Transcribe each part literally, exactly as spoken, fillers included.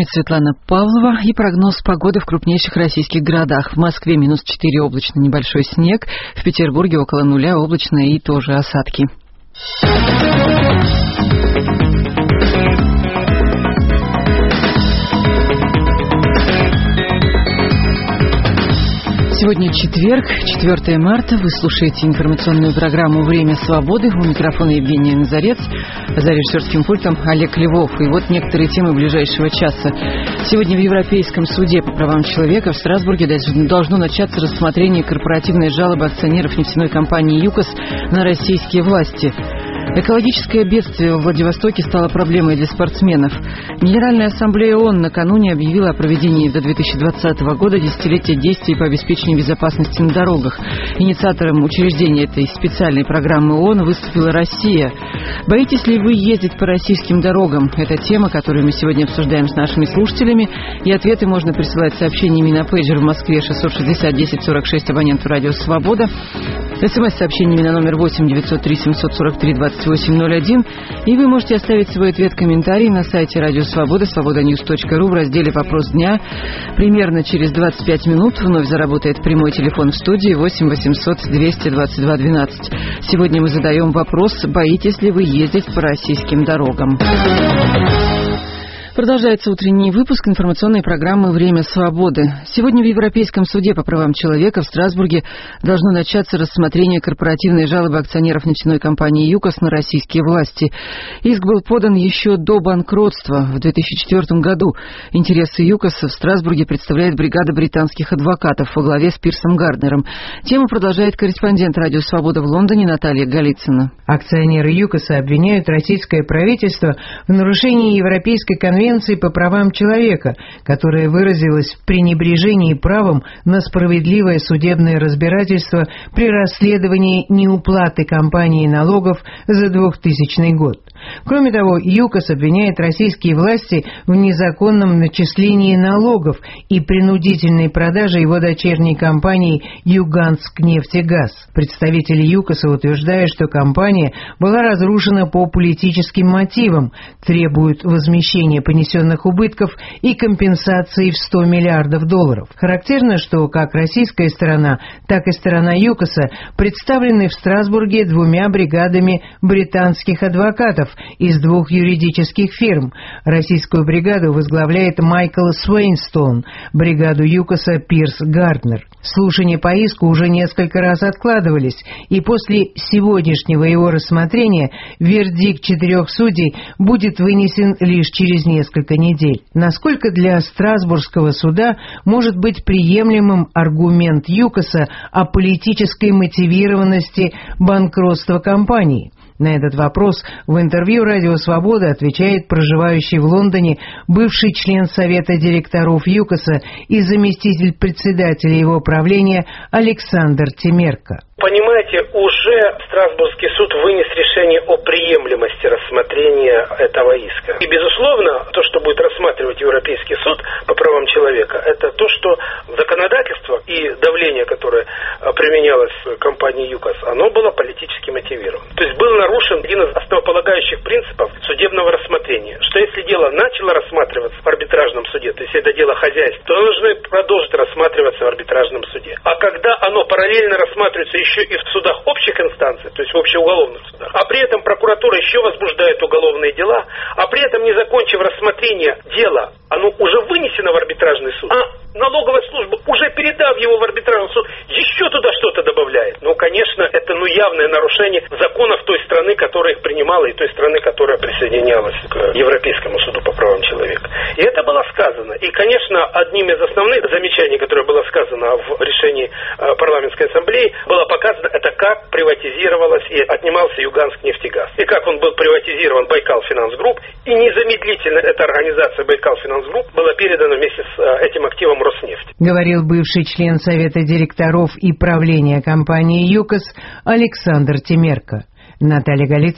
вами Светлана Павлова и прогноз погоды в крупнейших российских городах. В Москве минус четыре, облачно, небольшой снег. В Петербурге около нуля, облачно и тоже осадки. Сегодня четверг, четвёртое марта. Вы слушаете информационную программу «Время свободы». У микрофона Евгения Назарец, за режиссерским пультом Олег Львов. И вот некоторые темы ближайшего часа. Сегодня в Европейском суде по правам человека в Страсбурге должно начаться рассмотрение корпоративной жалобы акционеров нефтяной компании «ЮКОС» на российские власти. Экологическое бедствие в Владивостоке стало проблемой для спортсменов. Генеральная ассамблея ООН накануне объявила о проведении до две тысячи двадцатого года десятилетия действий по обеспечению безопасности на дорогах. Инициатором учреждения этой специальной программы ООН выступила Россия. Боитесь ли вы ездить по российским дорогам? Это тема, которую мы сегодня обсуждаем с нашими слушателями. И ответы можно присылать сообщениями на пейджер в Москве шестьсот шестьдесят десять сорок шесть, абоненту радио «Свобода». СМС-сообщениями на номер восемь девятьсот три семьсот сорок три двадцать восемь ноль один. И вы можете оставить свой ответ-комментарий на сайте Радио Свобода, свобода ньюс точка ру в разделе «Вопрос дня». Примерно через двадцать пять минут вновь заработает прямой телефон в студии восемь восемьсот двести двадцать два двенадцать. Сегодня мы задаем вопрос: боитесь ли вы ездить по российским дорогам? Продолжается утренний выпуск информационной программы «Время свободы». Сегодня в Европейском суде по правам человека в Страсбурге должно начаться рассмотрение корпоративной жалобы акционеров нефтяной компании «ЮКОС» на российские власти. Иск был подан еще до банкротства в две тысячи четвёртом году. Интересы «ЮКОСа» в Страсбурге представляет бригада британских адвокатов во главе с Пирсом Гарднером. Тему продолжает корреспондент «Радио Свобода» в Лондоне Наталья Голицына. Акционеры «ЮКОСа» обвиняют российское правительство в нарушении Европейской конвенции по правам человека, которая выразилась в пренебрежении правом на справедливое судебное разбирательство при расследовании неуплаты компании налогов за двухтысячный год. Кроме того, ЮКОС обвиняет российские власти в незаконном начислении налогов и принудительной продаже его дочерней компании «Юганск-нефтегаз». Представители ЮКОСа утверждают, что компания была разрушена по политическим мотивам, требуют возмещения понесенных убытков и компенсации в сто миллиардов долларов. Характерно, что как российская сторона, так и сторона ЮКОСа представлены в Страсбурге двумя бригадами британских адвокатов из двух юридических фирм. Российскую бригаду возглавляет Майкл Свейнстоун, бригаду ЮКОСа Пирс Гарднер. Слушания по иску уже несколько раз откладывались, и после сегодняшнего его рассмотрения вердикт четырех судей будет вынесен лишь через несколько недель. Насколько для Страсбургского суда может быть приемлемым аргумент ЮКОСа о политической мотивированности банкротства компании? На этот вопрос в интервью «Радио Свобода» отвечает проживающий в Лондоне бывший член Совета директоров ЮКОСа и заместитель председателя его правления Александр Темерко. Понимаете, уже Страсбургский суд вынес решение о приемлемости рассмотрения этого иска. И, безусловно, то, что будет рассматривать Европейский суд по правам человека, это то, что законодательство и давление, которое применялось в компании ЮКОС, оно было политически мотивировано. То есть был нарушен один из основополагающих принципов судебного рассмотрения, что если дело начало рассматриваться в арбитражном суде, то есть это дело хозяйства, то должны продолжить рассматриваться в арбитражном суде. А когда оно параллельно рассматривается еще и в судах общих инстанций, то есть в общеуголовных судах, а при этом прокуратура еще возбуждает уголовные дела, а при этом, не закончив рассмотрение дела, оно уже вынесено в арбитражный суд, а налоговая служба, уже передав его в арбитражный суд, еще туда что-то добавляет. Ну, конечно, это ну явное нарушение законов той страны, которая их принимала, и той страны, которая присоединялась к Европейскому суду по правам человека. И это было сказано. И, конечно, одним из основных замечаний, которое было сказано в решении парламентской ассамблеи, было показано, это как приватизировалось и отнимался Юганск-нефтегаз. И как он был приватизирован Байкал Финанс Групп, и незамедлительно эта организация Байкал Финанс Групп была передана вместе с этим активом Роснефть. Говорил бывший член Совета директоров и правления компании ЮКОС Александр Темерко. Наталья Голицына,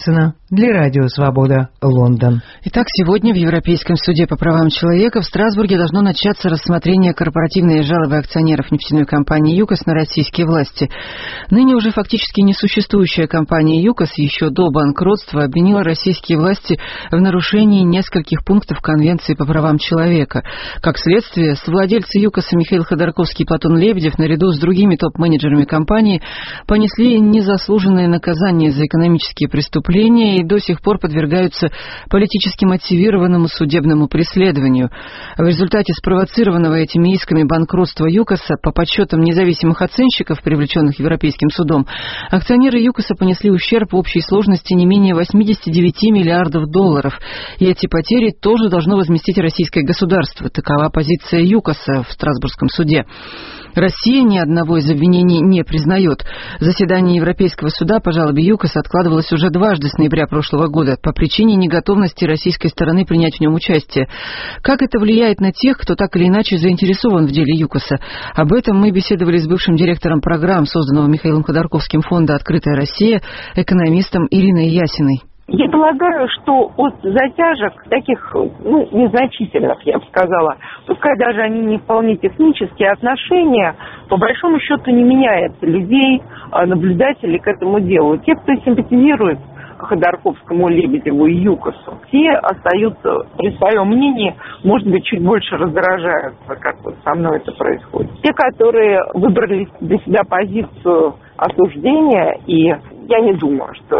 Для Радио Свобода, Лондон. Итак, сегодня в Европейском суде по правам человека в Страсбурге должно начаться рассмотрение корпоративной жалобы акционеров нефтяной компании «ЮКОС» на российские власти. Ныне уже фактически несуществующая компания «ЮКОС» еще до банкротства обвинила российские власти в нарушении нескольких пунктов Конвенции по правам человека. Как следствие, совладельцы «ЮКОСа» Михаил Ходорковский и Платон Лебедев наряду с другими топ-менеджерами компании понесли незаслуженное наказание за экономические преступления и до сих пор подвергаются политически мотивированному судебному преследованию. В результате спровоцированного этими исками банкротства ЮКОСа, по подсчетам независимых оценщиков, привлеченных Европейским судом, акционеры ЮКОСа понесли ущерб в общей сложности не менее восемьдесят девять миллиардов долларов. И эти потери тоже должно возместить российское государство. Такова позиция ЮКОСа в Страсбургском суде. Россия ни одного из обвинений не признает. Заседание Европейского суда по жалобе ЮКОСа откладывалось уже дважды с ноября прошлого года по причине неготовности российской стороны принять в нем участие. Как это влияет на тех, кто так или иначе заинтересован в деле ЮКОСа? Об этом мы беседовали с бывшим директором программ, созданного Михаилом Ходорковским фонда «Открытая Россия», экономистом Ириной Ясиной. Я полагаю, что от затяжек таких, ну, незначительных, я бы сказала, пускай даже они не вполне технические, отношения, по большому счету, не меняются людей, наблюдателей к этому делу. Те, кто симпатизирует Ходорковскому, Лебедеву и ЮКОСу, те остаются при своем мнении, может быть, чуть больше раздражаются, как вот со мной это происходит. Те, которые выбрали для себя позицию осуждения, и я не думаю, что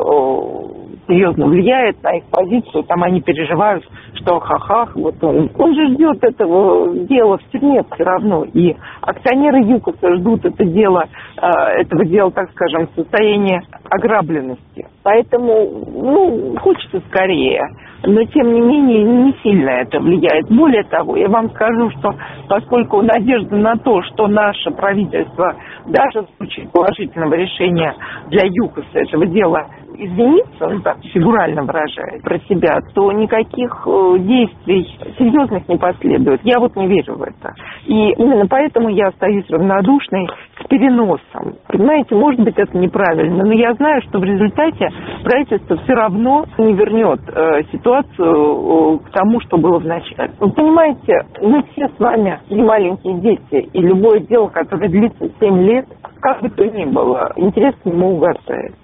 это серьезно влияет на их позицию, там они переживают, что ха-ха, вот он, он же ждет этого дела в тюрьме все равно, и акционеры ЮКОСа ждут это дело, этого дела, так скажем, в состоянии ограбленности. Поэтому, ну, хочется скорее, но тем не менее не сильно это влияет. Более того, я вам скажу, что поскольку надежда на то, что наше правительство даже в случае положительного решения для ЮКОСа этого дела извиниться, ну так фигурально выражаясь про себя, то никаких э, действий серьезных не последует. Я вот не верю в это. И именно поэтому я остаюсь равнодушной к переносам. Понимаете, может быть, это неправильно, но я знаю, что в результате правительство все равно не вернет э, ситуацию э, к тому, что было в начале. Вы понимаете, мы все с вами не маленькие дети, и любое дело, которое длится семь лет, как бы то ни было, интерес к нему угасает.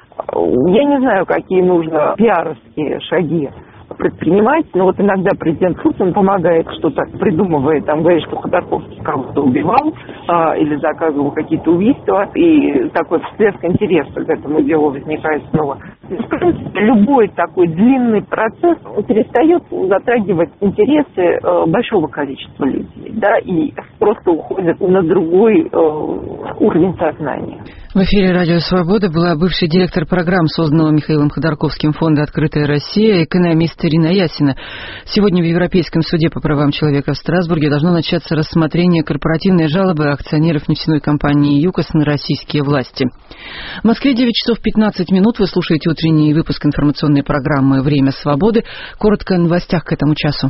Я не знаю, какие нужно пиаровские шаги предпринимать, но вот иногда президент Путин помогает, что-то придумывает, там говорит, что Ходорковский кого-то убивал а, или заказывал какие-то убийства, и такой всплеск интереса к этому делу возникает снова. В принципе, любой такой длинный процесс перестает затрагивать интересы а, большого количества людей, да, и просто уходит на другой а, уровень сознания. В эфире «Радио Свобода» была бывший директор программ, созданного Михаилом Ходорковским фонда «Открытая Россия», экономист Ирина Ясина. Сегодня в Европейском суде по правам человека в Страсбурге должно начаться рассмотрение корпоративной жалобы акционеров нефтяной компании «ЮКОС» на российские власти. В Москве девять часов пятнадцать минут. Вы слушаете утренний выпуск информационной программы «Время свободы». Коротко о новостях к этому часу.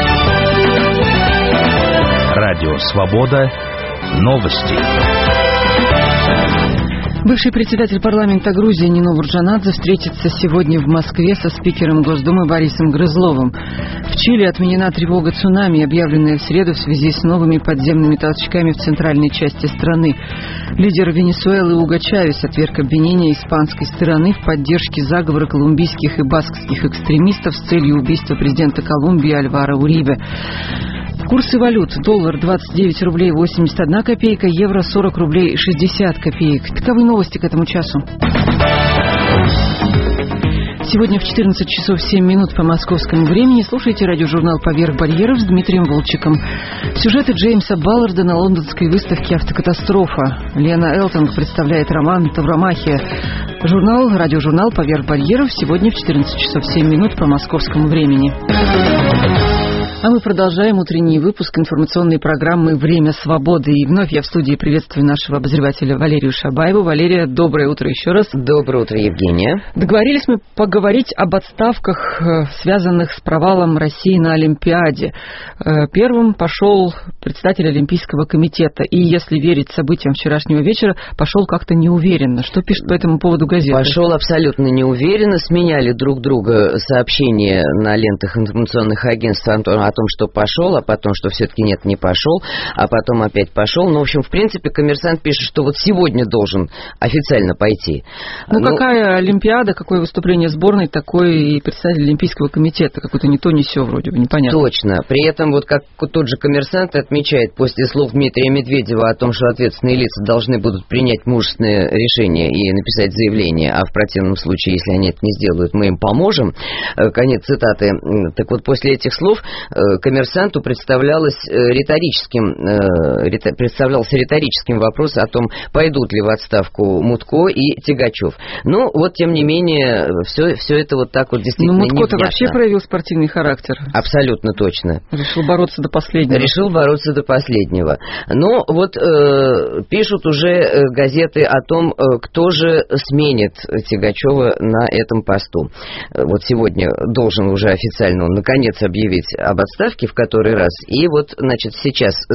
Радио «Свобода». Новости. Бывший председатель парламента Грузии Нино Бурджанадзе встретится сегодня в Москве со спикером Госдумы Борисом Грызловым. В Чили отменена тревога цунами, объявленная в среду в связи с новыми подземными толчками в центральной части страны. Лидер Венесуэлы Уго Чавес отверг обвинения испанской стороны в поддержке заговора колумбийских и баскских экстремистов с целью убийства президента Колумбии Альваро Урибе. Курсы валют. Доллар двадцать девять рублей восемьдесят одна копейка, евро сорок рублей шестьдесят копеек. Таковы новости к этому часу. Сегодня в четырнадцать часов семь минут по московскому времени слушайте радиожурнал «Поверх барьеров» с Дмитрием Волчиком. Сюжеты Джеймса Балларда на лондонской выставке «Автокатастрофа». Лена Элтонг представляет роман «Тавромахия». Журнал, радиожурнал «Поверх барьеров» сегодня в четырнадцать часов семь минут по московскому времени. А мы продолжаем утренний выпуск информационной программы «Время свободы». И вновь я в студии приветствую нашего обозревателя Валерию Шабаеву. Валерия, доброе утро еще раз. Доброе утро, Евгения. Договорились мы поговорить об отставках, связанных с провалом России на Олимпиаде. Первым пошел председатель Олимпийского комитета. И, если верить событиям вчерашнего вечера, пошел как-то неуверенно. Что пишет по этому поводу газета? Пошел абсолютно неуверенно. Сменяли друг друга сообщения на лентах информационных агентств о том, что пошел, а потом, что все-таки нет, не пошел, а потом опять пошел. Ну, в общем, в принципе, «Коммерсант» пишет, что вот сегодня должен официально пойти. Ну, ну какая Олимпиада, какое выступление сборной, такой и председатель Олимпийского комитета. Какой-то не то, не сё вроде бы, непонятно. Точно. При этом, вот как тот же «Коммерсант» отмечает после слов Дмитрия Медведева о том, что ответственные лица должны будут принять мужественное решение и написать заявление, а в противном случае, если они это не сделают, мы им поможем. Конец цитаты. Так вот, после этих слов «Коммерсанту» представлялось риторическим, представлялся риторическим вопрос о том, пойдут ли в отставку Мутко и Тягачев. Ну, вот, тем не менее, все, все это вот так вот действительно невнятно. Ну, Мутко-то вообще проявил спортивный характер. Абсолютно точно. Решил бороться до последнего. Решил бороться до последнего. Но вот э, пишут уже газеты о том, кто же сменит Тягачева на этом посту. Вот сегодня должен уже официально он наконец объявить об отставке в который раз. И вот, значит, сейчас э,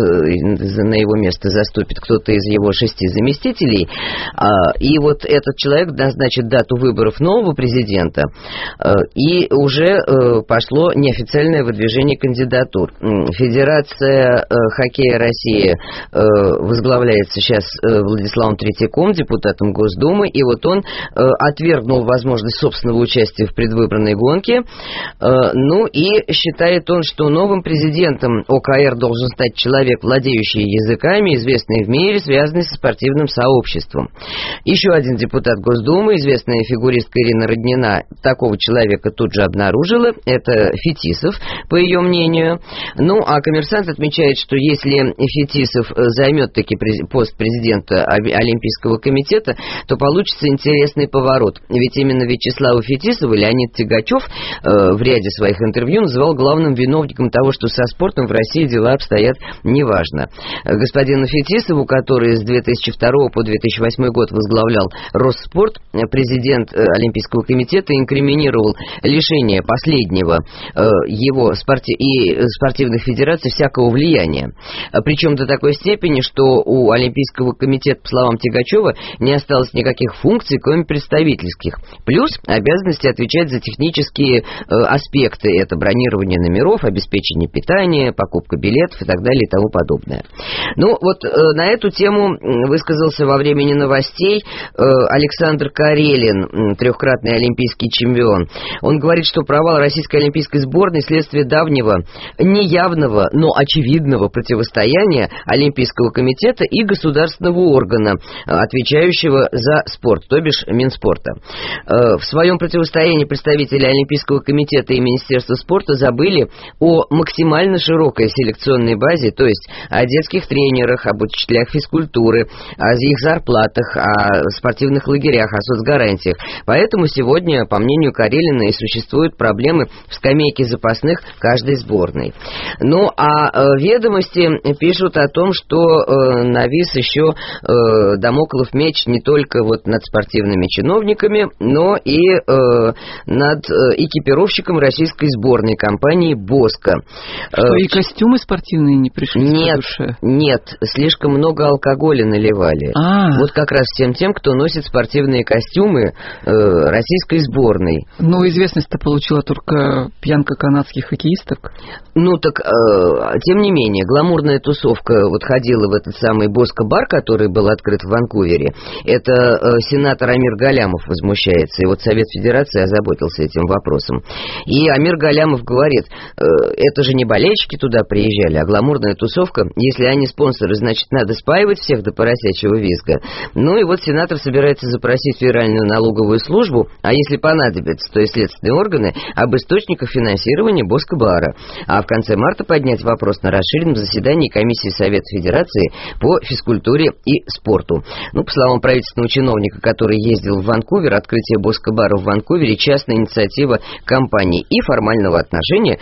на его место заступит кто-то из его шести заместителей. Э, и вот этот человек назначит дату выборов нового президента. Э, и уже э, пошло неофициальное выдвижение кандидатур. Федерация э, хоккея России э, возглавляется сейчас э, Владиславом Третьяком, депутатом Госдумы. И вот он э, отвергнул возможность собственного участия в предвыборной гонке. Э, ну и считает он, что новым президентом ОКР должен стать человек, владеющий языками, известный в мире, связанный со спортивным сообществом. Еще один депутат Госдумы, известная фигуристка Ирина Роднина, такого человека тут же обнаружила. Это Фетисов, по ее мнению. Ну, а «Коммерсант» отмечает, что если Фетисов займет таки пост президента Олимпийского комитета, то получится интересный поворот. Ведь именно Вячеслава Фетисова Леонид Тягачев э, в ряде своих интервью называл главным виновником того, что со спортом в России дела обстоят неважно. Господину Фетисову, который с две тысячи второго по две тысячи восьмой год возглавлял Росспорт, президент Олимпийского комитета инкриминировал лишение последнего э, его спорти- и спортивных федераций всякого влияния. Причем до такой степени, что у Олимпийского комитета, по словам Тягачева, не осталось никаких функций, кроме представительских. Плюс обязанности отвечать за технические э, аспекты. Это бронирование номеров, обеспечение питания, покупка билетов и так далее и тому подобное. Ну, вот э, на эту тему высказался во времени новостей э, Александр Карелин, трехкратный олимпийский чемпион. Он говорит, что провал российской олимпийской сборной следствие давнего, неявного, но очевидного противостояния Олимпийского комитета и государственного органа, отвечающего за спорт, то бишь Минспорта. Э, в своем противостоянии представители Олимпийского комитета и Министерства спорта забыли о максимально широкой селекционной базе, то есть о детских тренерах, об учителях физкультуры, о их зарплатах, о спортивных лагерях, о соцгарантиях. Поэтому сегодня, по мнению Карелина, и существуют проблемы в скамейке запасных каждой сборной. Ну, а э, ведомости пишут о том, что э, навис еще э, дамоклов меч не только вот над спортивными чиновниками, но и э, над э, экипировщиком российской сборной компании «Боско». Что, и костюмы спортивные не пришли? Нет, нет, слишком много алкоголя наливали. А. Вот как раз всем тем, кто носит спортивные костюмы э, российской сборной. Ну, известность-то получила только пьянка канадских хоккеисток. Ну, так, э, тем не менее, гламурная тусовка вот ходила в этот самый Боско-бар, который был открыт в Ванкувере. Это э, сенатор Амир Галямов возмущается, и вот Совет Федерации озаботился этим вопросом. И Амир Галямов говорит, э, это же не болельщики туда приезжали, а гламурная тусовка. Если они спонсоры, значит, надо спаивать всех до поросячьего визга. Ну и вот сенатор собирается запросить Федеральную налоговую службу, а если понадобится, то и следственные органы, об источниках финансирования Боско-бара. А в конце марта поднять вопрос на расширенном заседании комиссии Совета Федерации по физкультуре и спорту. Ну, по словам правительственного чиновника, который ездил в Ванкувер, открытие Боско-бара в Ванкувере — частная инициатива компании и формального отношения к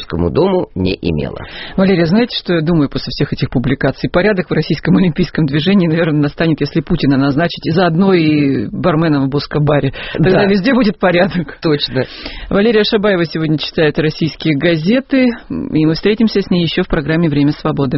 Олимпийскому дому не имела. Валерия, знаете, что я думаю после всех этих публикаций? Порядок в российском олимпийском движении, наверное, настанет, если Путина назначить, и заодно и барменом в Боскобаре. Тогда да. Везде будет порядок. Точно. Валерия Шабаева сегодня читает российские газеты, и мы встретимся с ней еще в программе «Время свободы».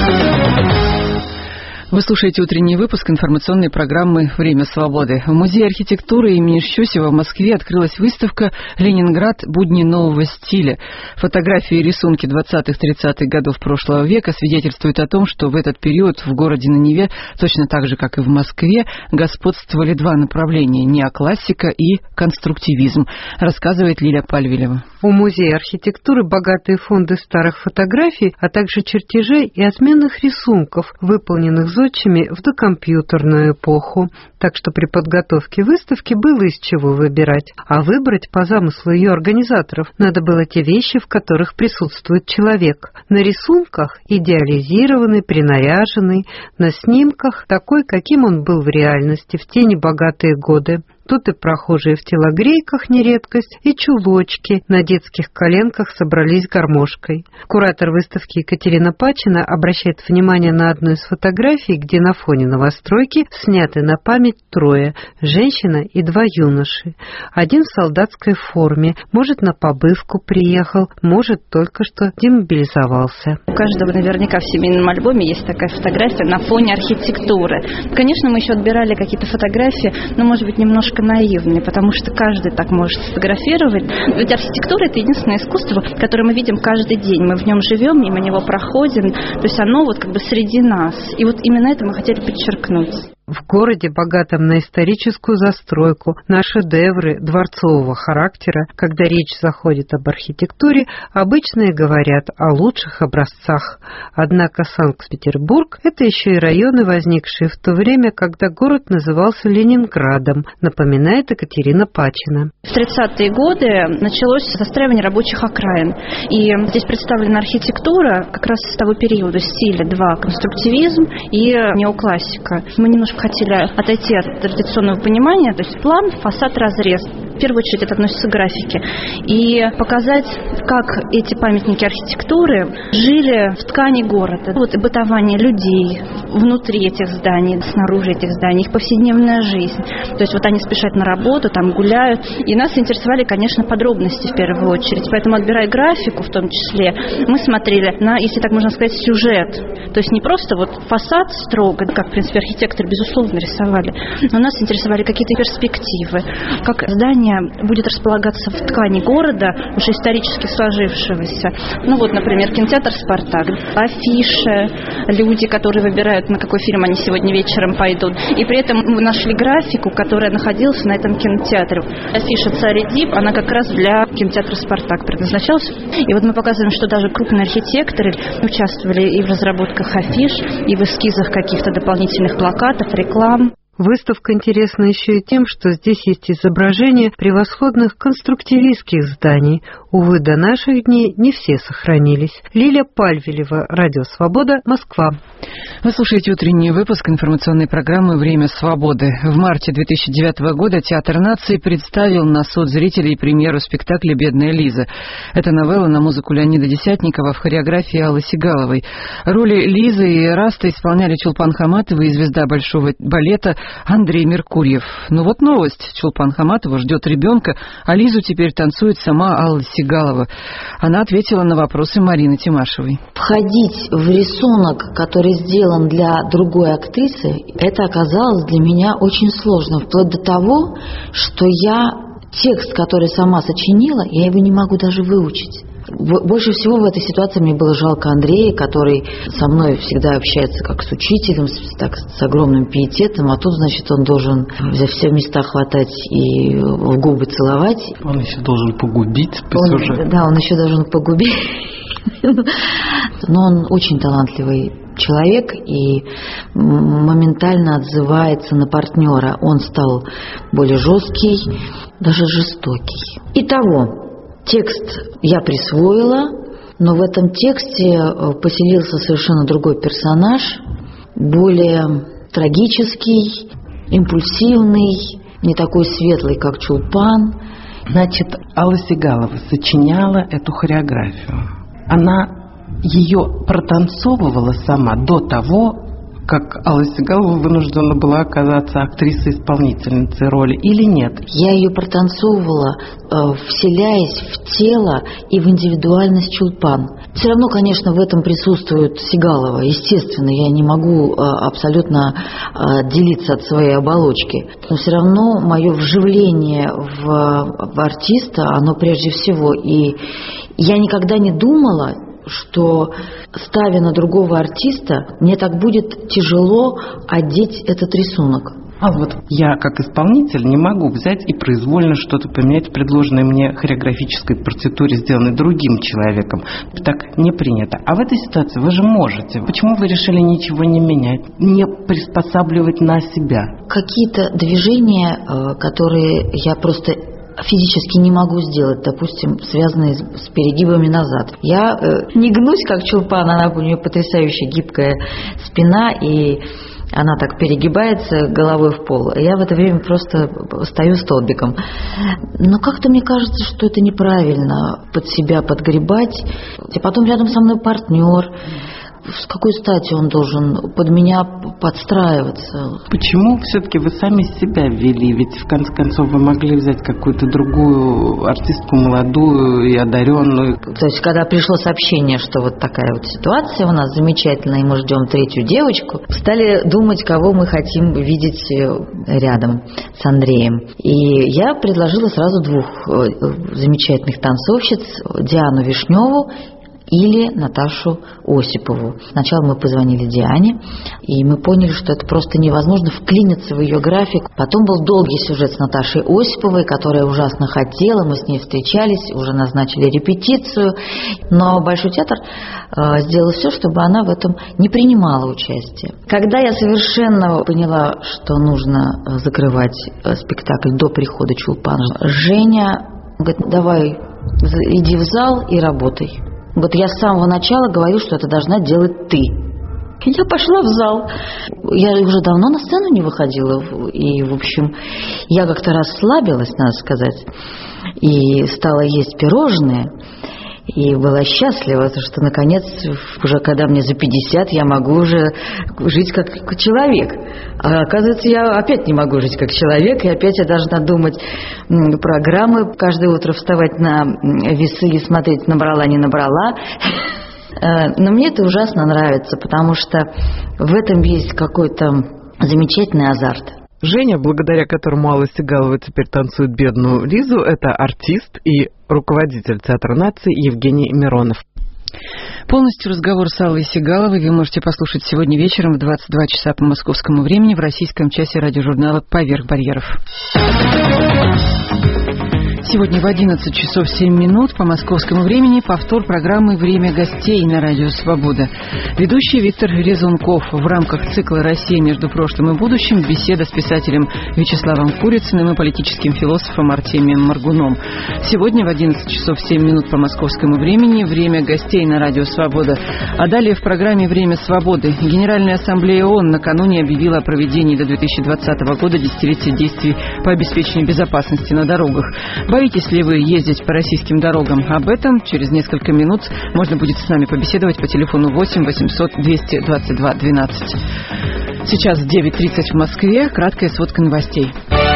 Вы слушаете утренний выпуск информационной программы «Время свободы». В Музее архитектуры имени Щусева в Москве открылась выставка «Ленинград. Будни нового стиля». Фотографии и рисунки двадцатых-тридцатых годов прошлого века свидетельствуют о том, что в этот период в городе на Неве, точно так же, как и в Москве, господствовали два направления – неоклассика и конструктивизм, рассказывает Лиля Пальвилева. У Музея архитектуры богатые фонды старых фотографий, а также чертежей и отменных рисунков, выполненных зодчими в докомпьютерную эпоху. Так что при подготовке выставки было из чего выбирать. А выбрать по замыслу ее организаторов надо было те вещи, в которых присутствует человек. На рисунках идеализированный, принаряженный, на снимках такой, каким он был в реальности в те небогатые годы. Тут и прохожие в телогрейках не редкость, и чулочки на детских коленках собрались гармошкой. Куратор выставки Екатерина Пачина обращает внимание на одну из фотографий, где на фоне новостройки сняты на память трое – женщина и два юноши. Один в солдатской форме, может, на побывку приехал, может, только что демобилизовался. У каждого наверняка в семейном альбоме есть такая фотография на фоне архитектуры. Конечно, мы еще отбирали какие-то фотографии, но, может быть, немножко наивные, потому что каждый так может сфотографировать. Ведь архитектура – это единственное искусство, которое мы видим каждый день. Мы в нем живем, мимо него проходим. То есть оно вот как бы среди нас. И вот именно это мы хотели подчеркнуть. В городе, богатом на историческую застройку, на шедевры дворцового характера, когда речь заходит об архитектуре, обычно и говорят о лучших образцах. Однако Санкт-Петербург – это еще и районы, возникшие в то время, когда город назывался Ленинградом, напоминает Екатерина Пачина. В тридцатые годы началось застраивание рабочих окраин. И здесь представлена архитектура как раз с того периода, стиля два – конструктивизм и неоклассика. Мы немножко хотели отойти от традиционного понимания, то есть план, фасад, разрез. В первую очередь это относится к графике. И показать, как эти памятники архитектуры жили в ткани города. Вот и бытование людей внутри этих зданий, снаружи этих зданий, их повседневная жизнь. То есть вот они спешат на работу, там гуляют. И нас интересовали, конечно, подробности в первую очередь. Поэтому, отбирая графику в том числе, мы смотрели на, если так можно сказать, сюжет. То есть не просто вот фасад строго, как, в принципе, архитекторы, безусловно, рисовали, но нас интересовали какие-то перспективы, как здание будет располагаться в ткани города, уже исторически сложившегося. Ну вот, например, кинотеатр «Спартак», афиши, люди, которые выбирают, на какой фильм они сегодня вечером пойдут. И при этом мы нашли графику, которая находилась на этом кинотеатре. Афиша «Царь Эдип», она как раз для кинотеатра «Спартак» предназначалась. И вот мы показываем, что даже крупные архитекторы участвовали и в разработках афиш, и в эскизах каких-то дополнительных плакатов, реклам. Выставка интересна еще и тем, что здесь есть изображения превосходных конструктивистских зданий. Увы, до наших дней не все сохранились. Лиля Пальвилева, Радио Свобода, Москва. Вы слушаете утренний выпуск информационной программы «Время свободы». В марте две тысячи девятого года Театр нации представил на суд зрителей премьеру спектакля «Бедная Лиза». Это новелла на музыку Леонида Десятникова в хореографии Аллы Сигаловой. Роли Лизы и Эраста исполняли Чулпан Хаматова и звезда Большого балета Андрей Меркурьев. Ну вот новость. Чулпан Хаматова ждет ребенка, а Лизу теперь танцует сама Алла Сигалова. Она ответила на вопросы Марины Тимашевой. Входить в рисунок, который сделан для другой актрисы, это оказалось для меня очень сложно. Вплоть до того, что я текст, который сама сочинила, я его не могу даже выучить. Больше всего в этой ситуации мне было жалко Андрея, который со мной всегда общается как с учителем, с, так, с огромным пиететом, а тут, значит, он должен за все места хватать и в губы целовать. Он еще должен погубить по он, сюжету. Да, он еще должен погубить. Но он очень талантливый человек и моментально отзывается на партнера. Он стал более жесткий, даже жестокий. Итого, текст я присвоила, но в этом тексте поселился совершенно другой персонаж, более трагический, импульсивный, не такой светлый, как Чулпан. Значит, Алла Сигалова сочиняла эту хореографию. она ее протанцовывала сама до того, как Алла Сигалова вынуждена была оказаться актрисой-исполнительницей роли, или нет? Я ее протанцовывала, э, вселяясь в тело и в индивидуальность Чулпан. Все равно, конечно, в этом присутствует Сигалова. Естественно, я не могу э, абсолютно э, отделиться от своей оболочки. Но все равно мое вживление в, в артиста, оно прежде всего. И я никогда не думала, что, ставя на другого артиста, мне так будет тяжело одеть этот рисунок. А вот я, как исполнитель, не могу взять и произвольно что-то поменять в предложенной мне хореографической партитуре, сделанной другим человеком. Так не принято. А в этой ситуации вы же можете. Почему вы решили ничего не менять, не приспосабливать на себя? Какие-то движения, которые я просто физически не могу сделать, допустим, связанные с, с перегибами назад. Я э, не гнусь, как Чулпан, она, у нее потрясающая гибкая спина, и она так перегибается головой в пол. Я в это время просто стою столбиком. Но как-то мне кажется, что это неправильно под себя подгребать. И потом рядом со мной партнер. С какой стати он должен под меня подстраиваться? Почему все-таки вы сами себя ввели? Ведь в конце концов вы могли взять какую-то другую артистку, молодую и одаренную. То есть, когда пришло сообщение, что вот такая вот ситуация у нас замечательная, и мы ждем третью девочку, стали думать, кого мы хотим видеть рядом с Андреем. И я предложила сразу двух замечательных танцовщиц: Диану Вишневу или Наташу Осипову. Сначала мы позвонили Диане, и мы поняли, что это просто невозможно вклиниться в ее график. Потом был долгий сюжет с Наташей Осиповой, которая ужасно хотела, мы с ней встречались, уже назначили репетицию, но Большой театр э, сделал все, чтобы она в этом не принимала участие. Когда я совершенно поняла, что нужно закрывать спектакль до прихода Чулпан, Женя говорит: давай, иди в зал и работай. Вот я с самого начала говорю, что это должна делать ты. Я пошла в зал. Я уже давно на сцену не выходила. И, в общем, я как-то расслабилась, надо сказать. И стала есть пирожные. И была счастлива, что, наконец, уже когда мне за пятьдесят, я могу уже жить как человек. А оказывается, я опять не могу жить как человек, и опять я должна думать программы, каждое утро вставать на весы и смотреть, набрала, не набрала. Но мне это ужасно нравится, потому что в этом есть какой-то замечательный азарт. Женя, благодаря которому Алла Сигалова теперь танцует бедную Лизу, это артист и руководитель Театра нации Евгений Миронов. Полностью разговор с Аллой Сигаловой вы можете послушать сегодня вечером в двадцать два часа по московскому времени в российском часе радиожурнала «Поверх барьеров». Сегодня в одиннадцать часов семь минут по московскому времени повтор программы «Время гостей» на Радио Свобода. Ведущий Виктор Резунков в рамках цикла «Россия между прошлым и будущим» беседа с писателем Вячеславом Курицыным и политическим философом Артемием Моргуном. Сегодня в одиннадцать часов семь минут по московскому времени «Время гостей» на Радио Свобода. А далее в программе «Время свободы» Генеральная ассамблея ООН накануне объявила о проведении до две тысячи двадцатого года десятилетия действий по обеспечению безопасности на дорогах. Боитесь ли вы ездить по российским дорогам? Об этом через несколько минут можно будет с нами побеседовать по телефону восемь восемьсот двести двадцать два двенадцать. Сейчас девять тридцать в Москве. Краткая сводка новостей.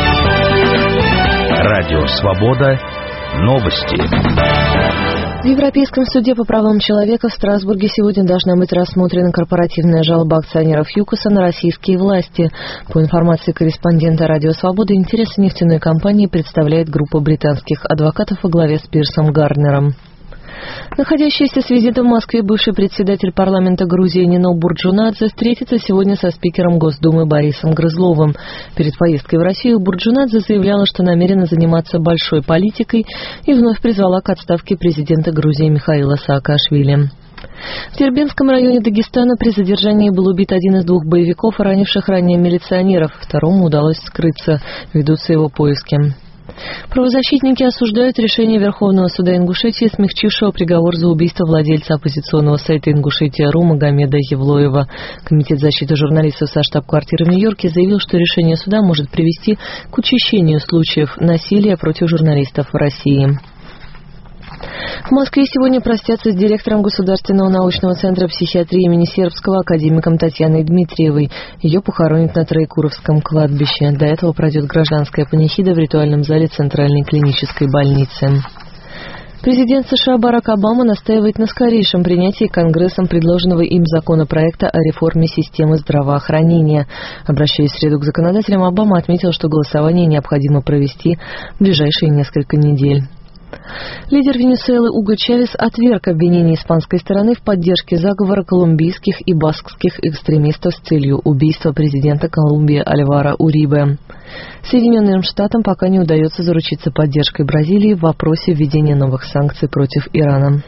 Радио «Свобода». Новости. В Европейском суде по правам человека в Страсбурге сегодня должна быть рассмотрена корпоративная жалоба акционеров ЮКОСа на российские власти. По информации корреспондента «Радио Свобода», интересы нефтяной компании представляет группа британских адвокатов во главе с Пирсом Гарнером. Находящийся с визитом в Москве бывший председатель парламента Грузии Нино Бурджунадзе встретится сегодня со спикером Госдумы Борисом Грызловым. Перед поездкой в Россию Бурджунадзе заявляла, что намерена заниматься большой политикой, и вновь призвала к отставке президента Грузии Михаила Саакашвили. В Дербентском районе Дагестана при задержании был убит один из двух боевиков, ранивших ранее милиционеров. Второму удалось скрыться. Ведутся его поиски. Правозащитники осуждают решение Верховного суда Ингушетии, смягчившего приговор за убийство владельца оппозиционного сайта Ингушетия.ру Магомеда Евлоева. Комитет защиты журналистов со штаб-квартиры в Нью-Йорке заявил, что решение суда может привести к учащению случаев насилия против журналистов в России. В Москве сегодня простятся с директором Государственного научного центра психиатрии имени Сербского академиком Татьяной Дмитриевой. Ее похоронят на Троекуровском кладбище. До этого пройдет гражданская панихида в ритуальном зале Центральной клинической больницы. Президент США Барак Обама настаивает на скорейшем принятии Конгрессом предложенного им законопроекта о реформе системы здравоохранения. Обращаясь в среду к законодателям, Обама отметил, что голосование необходимо провести в ближайшие несколько недель. Лидер Венесуэлы Уго Чавес отверг обвинения испанской стороны в поддержке заговора колумбийских и баскских экстремистов с целью убийства президента Колумбии Альваро Урибе. Соединенным Штатам пока не удается заручиться поддержкой Бразилии в вопросе введения новых санкций против Ирана.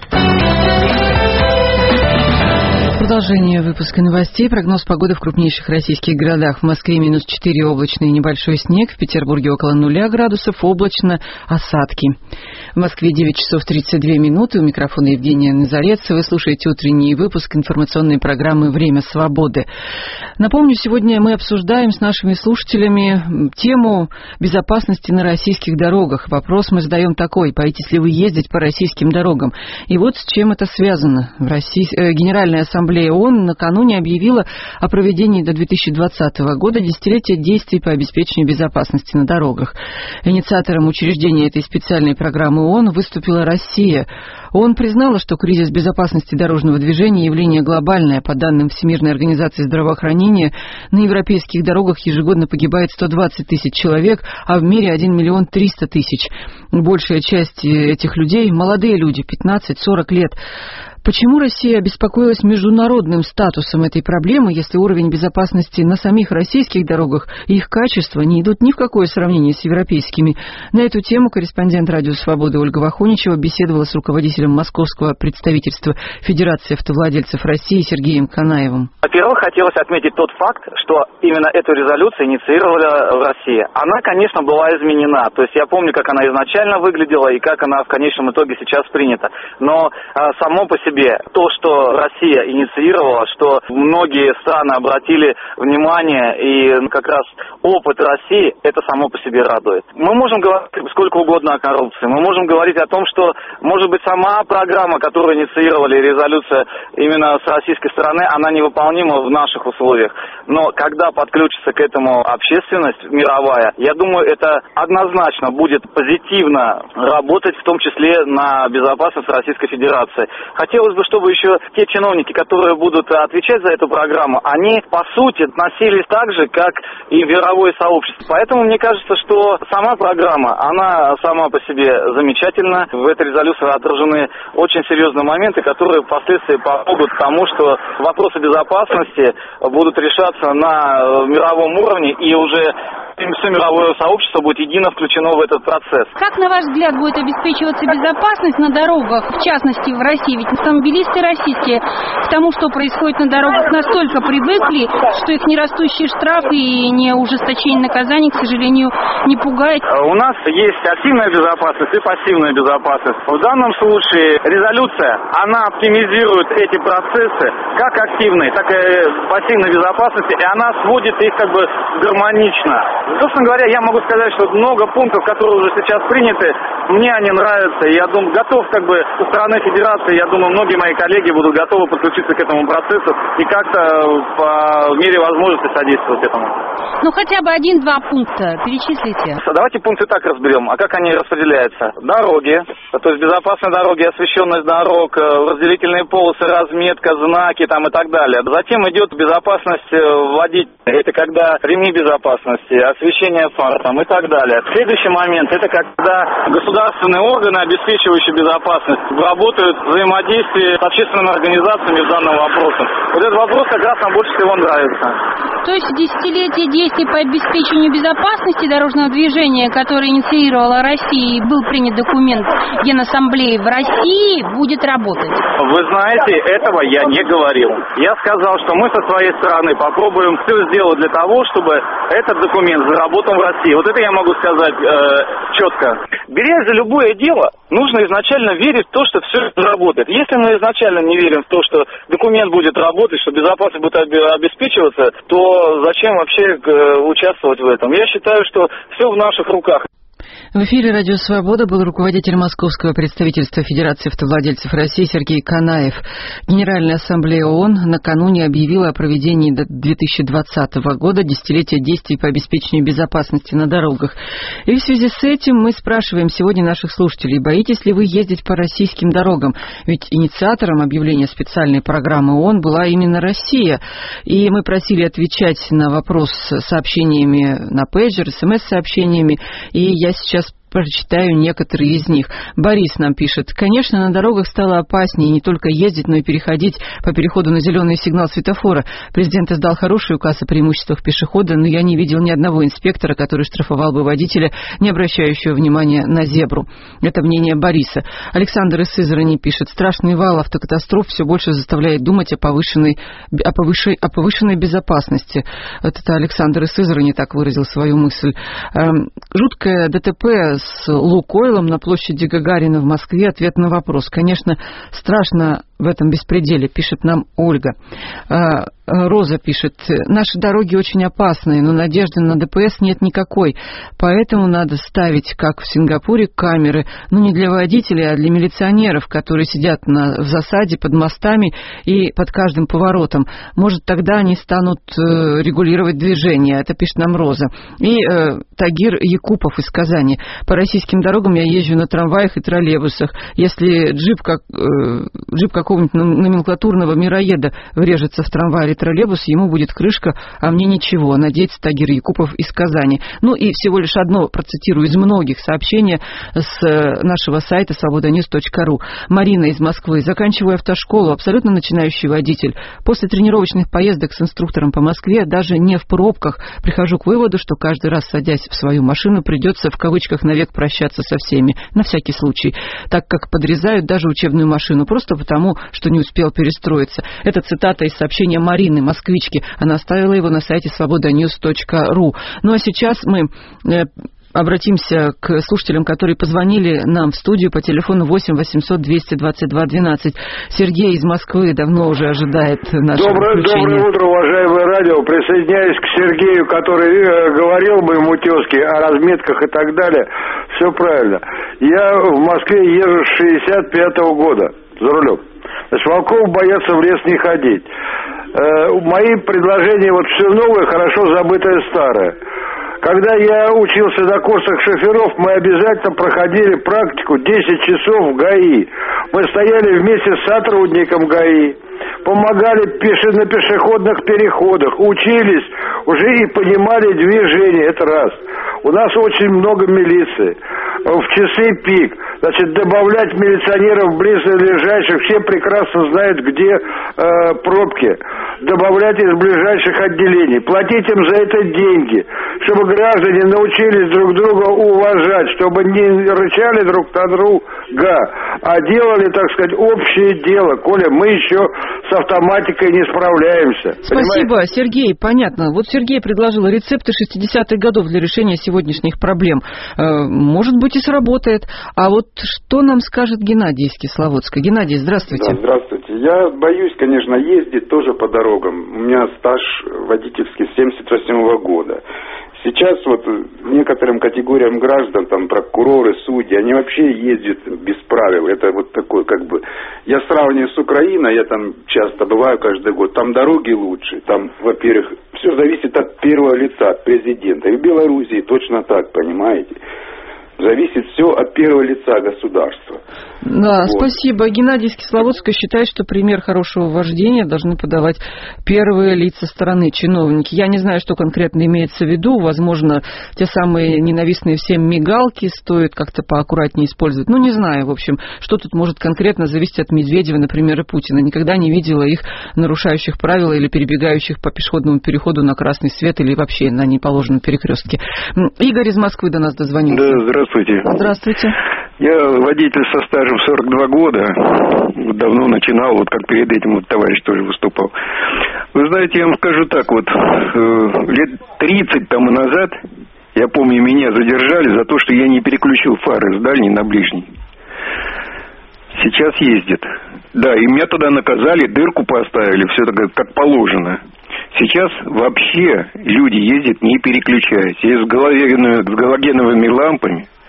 Продолжение выпуска новостей. Прогноз погоды в крупнейших российских городах. В Москве минус четыре, облачно и небольшой снег. В Петербурге около нуля градусов, облачно, осадки. В Москве девять часов тридцать две минуты. У микрофона Евгения Назарец. Вы слушаете утренний выпуск информационной программы «Время свободы». Напомню, сегодня мы обсуждаем с нашими слушателями тему безопасности на российских дорогах. Вопрос мы задаем такой: боитесь ли вы ездить по российским дорогам? И вот с чем это связано. В России... Генеральная ассамблея ООН накануне объявила о проведении до две тысячи двадцатого года десятилетия действий по обеспечению безопасности на дорогах. Инициатором учреждения этой специальной программы ООН выступила Россия. ООН признала, что кризис безопасности дорожного движения – явление глобальное. По данным Всемирной организации здравоохранения, на европейских дорогах ежегодно погибает сто двадцать тысяч человек, а в мире один миллион триста тысяч. Большая часть этих людей – молодые люди, пятнадцать-сорок лет. Почему Россия обеспокоилась международным статусом этой проблемы, если уровень безопасности на самих российских дорогах и их качество не идут ни в какое сравнение с европейскими? На эту тему корреспондент «Радио Свободы» Ольга Вахуничева беседовала с руководителем московского представительства Федерации автовладельцев России Сергеем Канаевым. Во-первых, хотелось отметить тот факт, что именно эту резолюцию инициировала в России. Она, конечно, была изменена. То есть я помню, как она изначально выглядела и как она в конечном итоге сейчас принята. Но а, само по себе то, что Россия инициировала, что многие страны обратили внимание, и как раз опыт России, это само по себе радует. Мы можем говорить сколько угодно о коррупции, мы можем говорить о том, что, может быть, сама программа, которую инициировали, резолюция именно с российской стороны, она невыполнима в наших условиях. Но когда подключится к этому общественность мировая, я думаю, это однозначно будет позитивно работать, в том числе на безопасность Российской Федерации. Хотелось бы, чтобы еще те чиновники, которые будут отвечать за эту программу, они, по сути, относились так же, как и мировое сообщество. Поэтому мне кажется, что сама программа, она сама по себе замечательна. В этой резолюции отражены очень серьезные моменты, которые впоследствии помогут тому, что вопросы безопасности будут решаться на мировом уровне, и уже все мировое сообщество будет едино включено в этот процесс. Как, на ваш взгляд, будет обеспечиваться безопасность на дорогах, в частности в России? Ведь автомобилисты российские к тому, что происходит на дорогах, настолько привыкли, что их нерастущие штрафы и не ужесточение наказаний, к сожалению, не пугает. У нас есть активная безопасность и пассивная безопасность. В данном случае резолюция, она оптимизирует эти процессы как активной, так и пассивной безопасности, и она сводит их как бы гармонично. Собственно говоря, я могу сказать, что много пунктов, которые уже сейчас приняты, мне они нравятся. Я думаю, готов как бы со стороны Федерации, я думаю, многие мои коллеги будут готовы подключиться к этому процессу и как-то по мере возможности содействовать этому. Ну, хотя бы один-два пункта перечислите. Давайте пункты так разберем. А как они распределяются? Дороги, то есть безопасные дороги, освещенность дорог, разделительные полосы, разметка, знаки там и так далее. Затем идет безопасность водителя. Это когда ремни безопасности, освещение фар там и так далее. Следующий момент, это когда государственные органы, обеспечивающие безопасность, работают в взаимодействии с общественными организациями в данном вопросе. Вот этот вопрос как раз нам больше всего нравится. То есть десятилетие действий по обеспечению безопасности дорожного движения, которое инициировала Россия, и был принят документ Генассамблеи в России, будет работать? Вы знаете, этого я не говорил. Я сказал, что мы со своей стороны попробуем все сделать для того, чтобы этот документ заработал в России. Вот это я могу сказать э, четко. Беря за любое дело, нужно изначально верить в то, что все это работает. Если мы изначально не верим в то, что документ будет работать, что безопасность будет обеспечиваться, то зачем вообще участвовать в этом? Я считаю, что все в наших руках. В эфире «Радио Свобода» был руководитель московского представительства Федерации автовладельцев России Сергей Канаев. Генеральная ассамблея ООН накануне объявила о проведении до две тысячи двадцатого года десятилетия действий по обеспечению безопасности на дорогах. И в связи с этим мы спрашиваем сегодня наших слушателей, боитесь ли вы ездить по российским дорогам? Ведь инициатором объявления специальной программы ООН была именно Россия. И мы просили отвечать на вопрос сообщениями на пейджер, смс-сообщениями. И я сейчас прочитаю некоторые из них. Борис нам пишет. Конечно, на дорогах стало опаснее не только ездить, но и переходить по переходу на зеленый сигнал светофора. Президент издал хороший указ о преимуществах пешехода, но я не видел ни одного инспектора, который штрафовал бы водителя, не обращающего внимания на зебру. Это мнение Бориса. Александр из Сызрани пишет. Страшный вал автокатастроф все больше заставляет думать о повышенной, о повышенной, о повышенной безопасности. Вот это Александр из Сызрани так выразил свою мысль. Жуткое ДТП с Лукойлом на площади Гагарина в Москве. Ответ на вопрос. Конечно, страшно в этом беспределе, пишет нам Ольга. Роза пишет. Наши дороги очень опасные, но надежды на ДПС нет никакой. Поэтому надо ставить, как в Сингапуре, камеры, ну не для водителей, а для милиционеров, которые сидят на, в засаде под мостами и под каждым поворотом. Может, тогда они станут э, регулировать движение. Это пишет нам Роза. И э, Тагир Якупов из Казани. По российским дорогам я езжу на трамваях и троллейбусах. Если джип, как, э, джип какого-нибудь номенклатурного мироеда врежется в трамвай или троллейбус, ему будет крышка, а мне ничего. Надеется Тагир Якупов из Казани. Ну и всего лишь одно процитирую из многих сообщений с нашего сайта свобода ньюс точка ру. Марина из Москвы. Заканчиваю автошколу, абсолютно начинающий водитель. После тренировочных поездок с инструктором по Москве, даже не в пробках, прихожу к выводу, что каждый раз, садясь в свою машину, придется в кавычках навек прощаться со всеми, на всякий случай, так как подрезают даже учебную машину, просто потому, что не успел перестроиться. Это цитата из сообщения Марины, москвички. Она оставила его на сайте свобода ньюс точка ру. Ну а сейчас мы э, обратимся к слушателям, которые позвонили нам в студию по телефону восемь восемьсот двести двадцать два двенадцать. Сергей из Москвы давно уже ожидает нашего Доброе, включения. доброе утро, уважаемое радио. Присоединяюсь к Сергею, который э, говорил бы ему тезке о разметках и так далее. Все правильно. Я в Москве езжу с шестьдесят пятого года за рулем. Значит, волков боятся в лес не ходить. Э, мои предложения, вот все новое, хорошо забытое старое. Когда я учился на курсах шоферов, мы обязательно проходили практику десять часов в ГАИ. Мы стояли вместе с сотрудником ГАИ, помогали пеше, на пешеходных переходах, учились уже и понимали движение, это раз. У нас очень много милиции. В часы пик, значит, добавлять милиционеров близлежащих, все прекрасно знают, где э, пробки, добавлять из ближайших отделений, платить им за это деньги, чтобы граждане научились друг друга уважать, чтобы не рычали друг на друга, а делали, так сказать, общее дело. Коля, мы еще с автоматикой не справляемся. Спасибо, понимаете? Сергей, понятно. Вот Сергей предложил рецепты шестидесятых годов для решения сегодняшних проблем. Может быть, и сработает. А вот что нам скажет Геннадий из Кисловодска? Геннадий, здравствуйте. Да, здравствуйте. Я боюсь, конечно, ездить тоже по дорогам. У меня стаж водительский с семьдесят восьмого года. Сейчас вот некоторым категориям граждан, там прокуроры, судьи, они вообще ездят без правил. Это вот такой как бы... Я сравниваю с Украиной, я там часто бываю каждый год, там дороги лучше, там, во-первых, все зависит от первого лица, от президента. И в Белоруссии точно так, понимаете? Зависит все от первого лица государства. Да, вот. Спасибо. Геннадий из Кисловодска считает, что пример хорошего вождения должны подавать первые лица стороны, чиновники. Я не знаю, что конкретно имеется в виду. Возможно, те самые ненавистные всем мигалки стоит как-то поаккуратнее использовать. Ну, не знаю, в общем, что тут может конкретно зависеть от Медведева, например, и Путина. Никогда не видела их нарушающих правила или перебегающих по пешеходному переходу на красный свет или вообще на неположенном перекрестке. Игорь из Москвы до нас дозвонился. Да, здравствуйте. Здравствуйте. Я водитель со стажем сорок два года, давно начинал, вот как перед этим вот товарищ тоже выступал. Вы знаете, я вам скажу так, вот э, лет тридцать тому назад, я помню, меня задержали за то, что я не переключил фары с дальней на ближний. Сейчас ездит. Да, и меня туда наказали, дырку поставили, все так как положено. Сейчас вообще люди ездят не переключаясь. И с галогеновыми лампами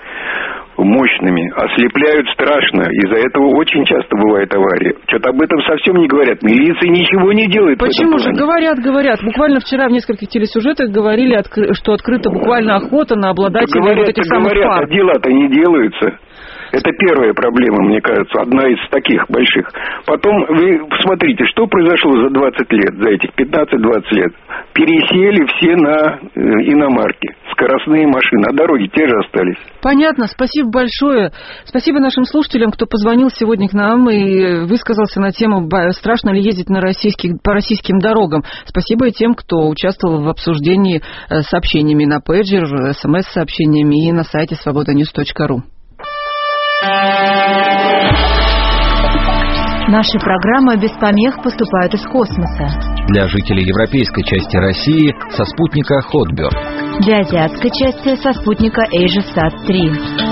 мощными, ослепляют страшно. Из-за этого очень часто бывает аварии. Что-то об этом совсем не говорят. Милиция ничего не делает. Почему же? Говорят, говорят. Буквально вчера в нескольких телесюжетах говорили, что открыта буквально охота на обладателей говорят, вот этих самых говорят, фар. А дела-то не делаются. Это первая проблема, мне кажется, одна из таких больших. Потом вы посмотрите, что произошло за двадцать лет, за этих пятнадцать-двадцать лет. Пересели все на э, иномарки, скоростные машины, а дороги те же остались. Понятно, спасибо большое. Спасибо нашим слушателям, кто позвонил сегодня к нам и высказался на тему, страшно ли ездить на российских, по российским дорогам. Спасибо и тем, кто участвовал в обсуждении сообщениями на пейджер, смс-сообщениями и на сайте свобода ньюс точка ру. Наши программы без помех поступают из космоса. Для жителей европейской части России со спутника Хотберг. Для азиатской части со спутника AsiaSat три.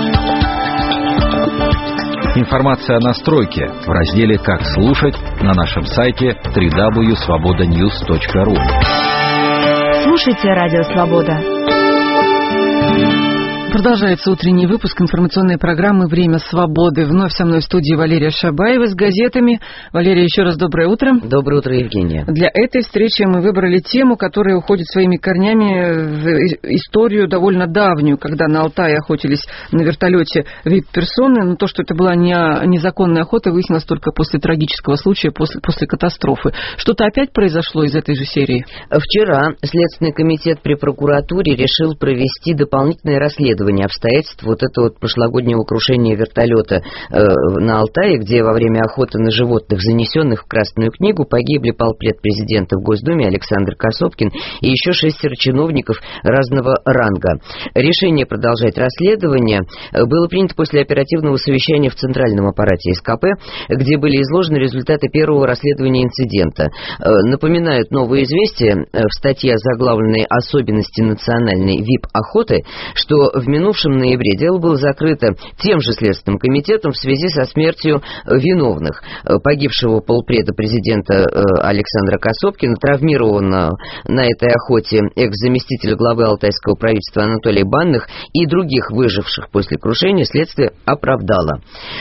Информация о настройке в разделе «Как слушать» на нашем сайте дабл ю дабл ю дабл ю точка свобода ньюс точка ру. Слушайте Радио Свобода. Продолжается утренний выпуск информационной программы «Время свободы». Вновь со мной в студии Валерия Шабаева с газетами. Валерия, еще раз доброе утро. Доброе утро, Евгения. Для этой встречи мы выбрали тему, которая уходит своими корнями в историю довольно давнюю, когда на Алтае охотились на вертолете вип-персоны. Но то, что это была не незаконная охота, выяснилось только после трагического случая, после, после катастрофы. Что-то опять произошло из этой же серии? Вчера Следственный комитет при прокуратуре решил провести дополнительное расследование обстоятельств вот этого вот прошлогоднего крушения вертолета э, на Алтае, где во время охоты на животных, занесенных в Красную книгу, погибли полпред президента в Госдуме Александр Косопкин и еще шестеро чиновников разного ранга. Решение продолжать расследование было принято после оперативного совещания в Центральном аппарате СКП, где были изложены результаты первого расследования инцидента. Э, напоминают новые известия в статье, заглавленной «Особенности национальной вип-охоты», что в минувшем ноябре дело было закрыто тем же Следственным комитетом в связи со смертью виновных. Погибшего полпреда президента Александра Косопкина, травмированного на этой охоте экс-заместителя главы Алтайского правительства Анатолия Банных и других выживших после крушения следствие оправдало.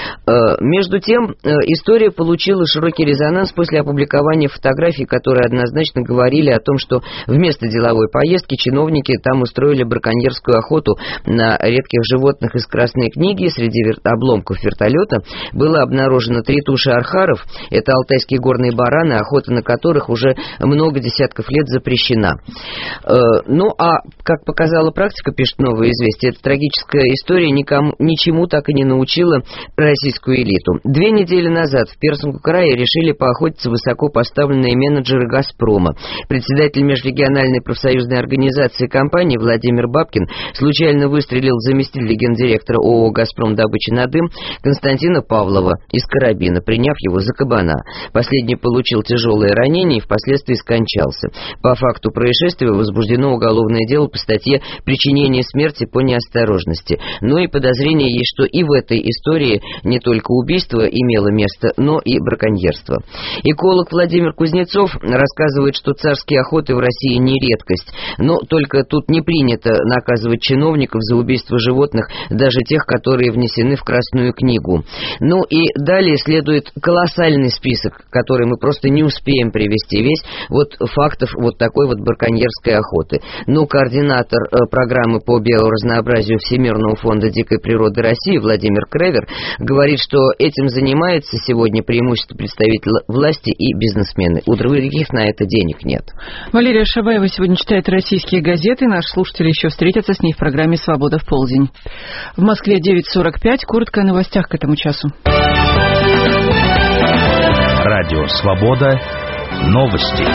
Между тем, история получила широкий резонанс после опубликования фотографий, которые однозначно говорили о том, что вместо деловой поездки чиновники там устроили браконьерскую охоту на редких животных из Красной книги. Среди вер... обломков вертолета было обнаружено три туши архаров. Это алтайские горные бараны, охота на которых уже много десятков лет запрещена. Э, ну, а, как показала практика, пишет «Новое известие», эта трагическая история никому, ничему так и не научила российскую элиту. Две недели назад в Пермском крае решили поохотиться высоко поставленные менеджеры «Газпрома». Председатель межрегиональной профсоюзной организации компании Владимир Бабкин случайно выстрелил заместитель гендиректора ООО «Газпром. Добыча на дым» Константина Павлова из карабина, приняв его за кабана. Последний получил тяжелое ранение и впоследствии скончался. По факту происшествия возбуждено уголовное дело по статье «Причинение смерти по неосторожности». Но и подозрение есть, что и в этой истории не только убийство имело место, но и браконьерство. Эколог Владимир Кузнецов рассказывает, что царские охоты в России не редкость, но только тут не принято наказывать чиновников за убийство животных, даже тех, которые внесены в Красную книгу. Ну и далее следует колоссальный список, который мы просто не успеем привести весь, вот фактов вот такой вот браконьерской охоты. Ну, координатор э, программы по биоразнообразию Всемирного фонда дикой природы России Владимир Кревер говорит, что этим занимается сегодня преимущество представителей власти и бизнесмены. У других на это денег нет. Валерия Шабаева сегодня читает российские газеты. Наши слушатели еще встретятся с ней в программе «Свобода в полдень». В Москве девять сорок пять. Коротко о новостях к этому часу. Радио «Свобода». Новости.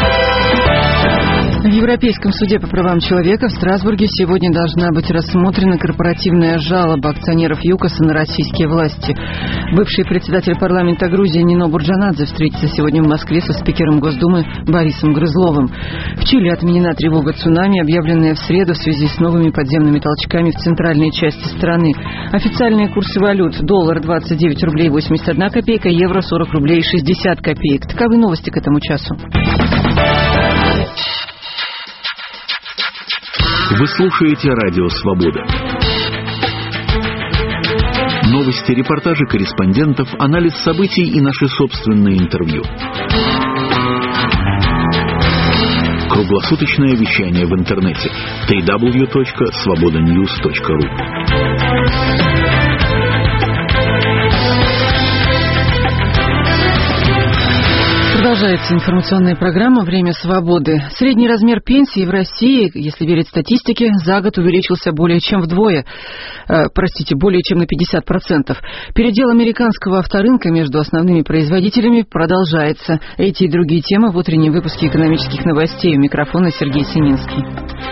В Европейском суде по правам человека в Страсбурге сегодня должна быть рассмотрена корпоративная жалоба акционеров ЮКОСа на российские власти. Бывший председатель парламента Грузии Нино Бурджанадзе встретится сегодня в Москве со спикером Госдумы Борисом Грызловым. В Чили отменена тревога цунами, объявленная в среду в связи с новыми подземными толчками в центральной части страны. Официальные курсы валют: доллар двадцать девять рублей восемьдесят одна копейка, евро сорок рублей шестьдесят копеек. Таковы новости к этому часу. Вы слушаете Радио «Свобода». Новости, репортажи корреспондентов, анализ событий и наши собственные интервью. Круглосуточное вещание в интернете дабл ю дабл ю дабл ю точка свобода ньюс точка ру. Продолжается информационная программа «Время свободы». Средний размер пенсии в России, если верить статистике, за год увеличился более чем вдвое. Э, простите, более чем на пятьдесят процентов. Передел американского авторынка между основными производителями продолжается. Эти и другие темы в утреннем выпуске экономических новостей. У микрофона Сергей Сининский.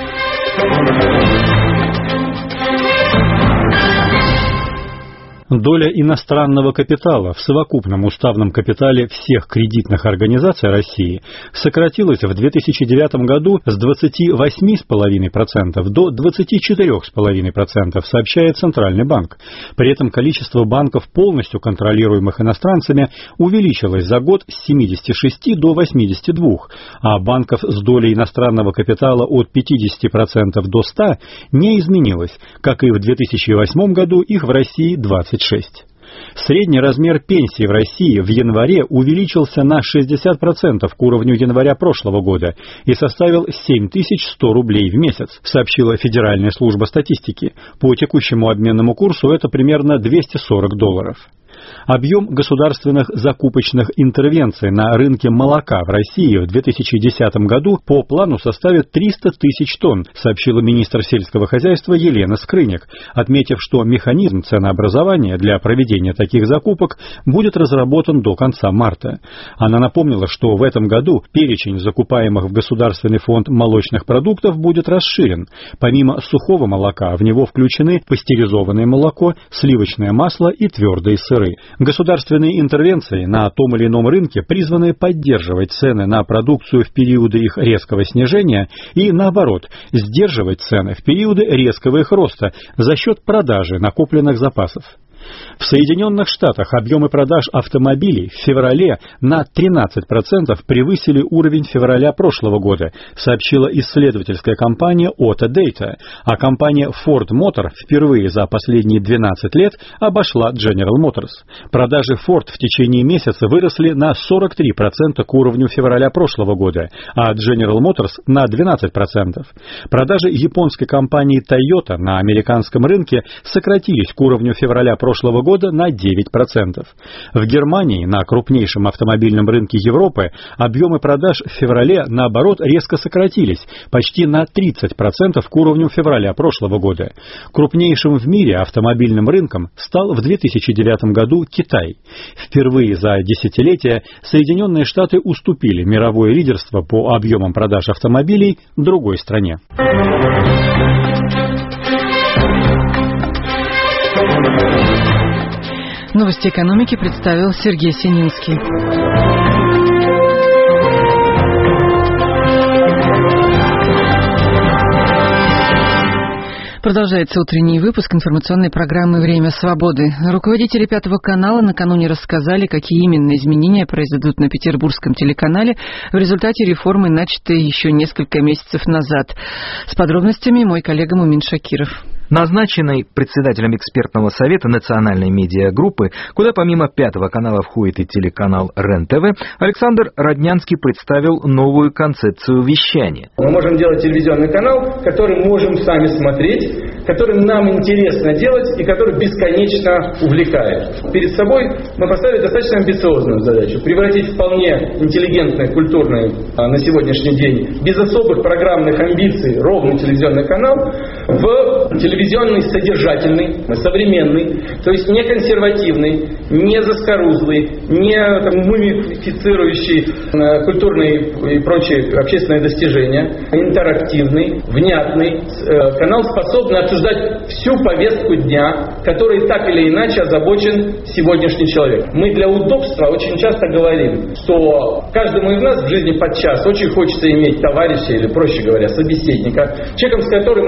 Доля иностранного капитала в совокупном уставном капитале всех кредитных организаций России сократилась в две тысячи девятом году с двадцати восьми целых пяти десятых процента до двадцати четырёх целых пяти десятых процента, сообщает Центральный банк. При этом количество банков, полностью контролируемых иностранцами, увеличилось за год с семидесяти шести до восьмидесяти двух, а банков с долей иностранного капитала от пятидесяти процентов до ста процентов не изменилось, как и в две тысячи восьмом году их в России двадцать шесть. Средний размер пенсии в России в январе увеличился на шестьдесят процентов к уровню января прошлого года и составил семь тысяч сто рублей в месяц, сообщила Федеральная служба статистики. По текущему обменному курсу это примерно двести сорок долларов. Объем государственных закупочных интервенций на рынке молока в России в две тысячи десятом году по плану составит триста тысяч тонн, сообщила министр сельского хозяйства Елена Скрынник, отметив, что механизм ценообразования для проведения таких закупок будет разработан до конца марта. Она напомнила, что в этом году перечень закупаемых в Государственный фонд молочных продуктов будет расширен. Помимо сухого молока в него включены пастеризованное молоко, сливочное масло и твердые сыры. Государственные интервенции на том или ином рынке призваны поддерживать цены на продукцию в периоды их резкого снижения и, наоборот, сдерживать цены в периоды резкого их роста за счет продажи накопленных запасов. В Соединенных Штатах объемы продаж автомобилей в феврале на тринадцать процентов превысили уровень февраля прошлого года, сообщила исследовательская компания Autodata, а компания Ford Motor впервые за последние двенадцать лет обошла General Motors. Продажи Ford в течение месяца выросли на сорок три процента к уровню февраля прошлого года, а General Motors на двенадцать процентов. Продажи японской компании Toyota на американском рынке сократились к уровню февраля прошлого года на девять процентов. В Германии, на крупнейшем автомобильном рынке Европы, объемы продаж в феврале, наоборот, резко сократились, почти на тридцать процентов к уровню февраля прошлого года. Крупнейшим в мире автомобильным рынком стал в две тысячи девятом году Китай. Впервые за десятилетия Соединенные Штаты уступили мировое лидерство по объемам продаж автомобилей другой стране. Новости экономики представил Сергей Сининский. Продолжается утренний выпуск информационной программы «Время свободы». Руководители Пятого канала накануне рассказали, какие именно изменения произойдут на петербургском телеканале в результате реформы, начатой еще несколько месяцев назад. С подробностями мой коллега Мумин Шакиров. Назначенный председателем экспертного совета национальной медиагруппы, куда помимо Пятого канала входит и телеканал РЕН-ТВ, Александр Роднянский представил новую концепцию вещания. Мы можем делать телевизионный канал, который можем сами смотреть, который нам интересно делать и который бесконечно увлекает. Перед собой мы поставили достаточно амбициозную задачу – превратить вполне интеллигентный, культурный а, на сегодняшний день, без особых программных амбиций, ровный телевизионный канал в телевизионный телевизионный, содержательный, современный, то есть не консервативный, не заскорузлый, не там, мумифицирующий э, культурные и прочие общественные достижения, интерактивный, внятный, э, канал, способный обсуждать всю повестку дня, которой так или иначе озабочен сегодняшний человек. Мы для удобства очень часто говорим, что каждому из нас в жизни подчас очень хочется иметь товарища или, проще говоря, собеседника, человеком, с которым мы можем обсуждать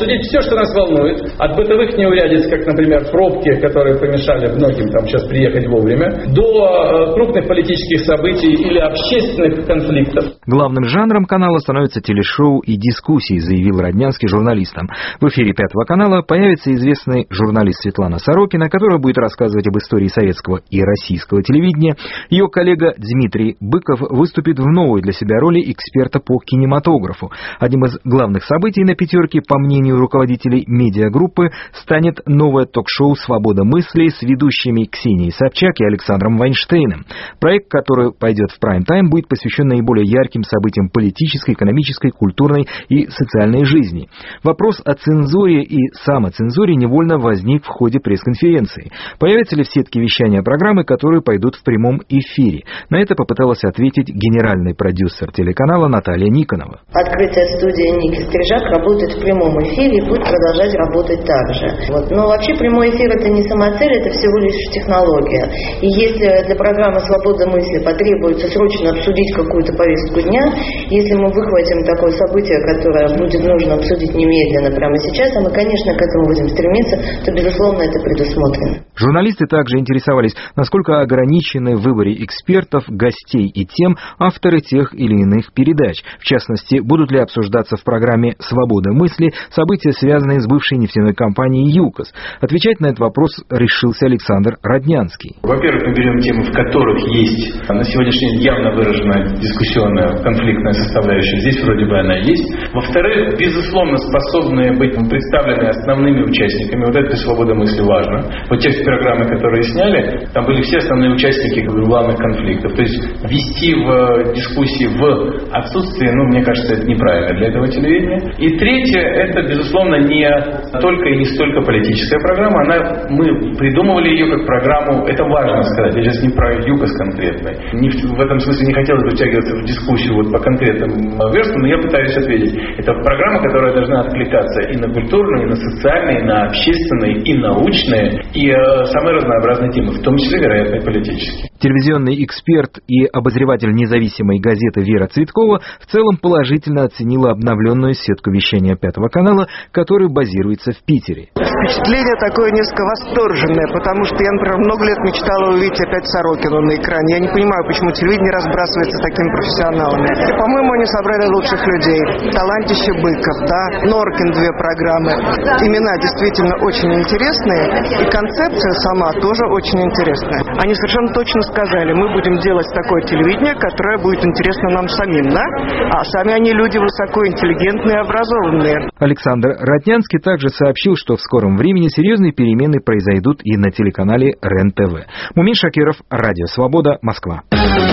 обсудить все, что нас волнует, от бытовых неурядиц, как, например, пробки, которые помешали многим там сейчас приехать вовремя, до крупных политических событий или общественных конфликтов. Главным жанром канала становится телешоу и дискуссии, заявил Роднянский журналистам. В эфире Пятого канала появится известный журналист Светлана Сорокина, которая будет рассказывать об истории советского и российского телевидения. Ее коллега Дмитрий Быков выступит в новой для себя роли эксперта по кинематографу. Одним из главных событий на «Пятерке», по мнению руководителей медиагруппы, станет новое ток-шоу «Свобода мысли» с ведущими Ксенией Собчак и Александром Вайнштейном. Проект, который пойдет в прайм-тайм, будет посвящен наиболее ярким событиям политической, экономической, культурной и социальной жизни. Вопрос о цензуре и самоцензуре невольно возник в ходе пресс-конференции. Появятся ли в сетке вещания программы, которые пойдут в прямом эфире? На это попыталась ответить генеральный продюсер телеканала Наталья Никонова. Открытие студии Ники Стрижак работает в прямом эфире и будет продолжать работать так же. Вот. Но вообще прямой эфир — это не самоцель, это всего лишь технология. И если для программы «Свобода мысли» потребуется срочно обсудить какую-то повестку дня, если мы выхватим такое событие, которое будет нужно обсудить немедленно прямо сейчас, а мы, конечно, к этому будем стремиться, то, безусловно, это предусмотрено. Журналисты также интересовались, насколько ограничены в выборе экспертов, гостей и тем авторы тех или иных передач. В частности, будут ли обсуждаться в программе «Свобода мысли» события, связанные с бывшей нефтяной компанией «ЮКОС». Отвечать на этот вопрос решился Александр Роднянский. Во-первых, мы берем темы, в которых есть на сегодняшний день явно выраженная дискуссионная, конфликтная составляющая. Здесь вроде бы она есть. Во-вторых, безусловно, способные быть представлены основными участниками. Вот это «Свобода мысли» важно. Вот те программы, которые сняли, там были все основные участники главных конфликтов. То есть вести в дискуссии в отсутствии, ну, мне кажется, это неправильно для этого телевидения. И третье, это, безусловно, не только и не столько политическая программа. Она, мы придумывали ее как программу, это важно сказать, я сейчас не про ЮКОС конкретно. Не, в этом смысле не хотелось бы втягиваться в дискуссию вот по конкретным верстам, но я пытаюсь ответить. Это программа, которая должна откликаться и на культурные, и на социальные, и на общественные, и научные, и э, самые разнообразные темы, в том числе, вероятно, и политические. Телевизионный эксперт и обозреватель независимой газеты Вера Цветкова в целом положительно оценила обновленную сетку вещания Пятого канала, которая базируется в Питере. Впечатление такое несколько восторженное, потому что я, например, много лет мечтала увидеть опять Сорокину на экране. Я не понимаю, почему телевидение разбрасывается такими профессионалами. И, по-моему, они собрали лучших людей. Талантище Быков, да, Норкин две программы. Имена действительно очень интересные, и концепция сама тоже очень интересная. Они совершенно точно сказали, мы будем делать такое телевидение, которое будет интересно нам самим, да? А сами они люди высокоинтеллигентные и образованные. Александр Роднянский также сообщил, что в скором времени серьезные перемены произойдут и на телеканале РЕН-ТВ. Мумин Шакиров, Радио Свобода, Москва.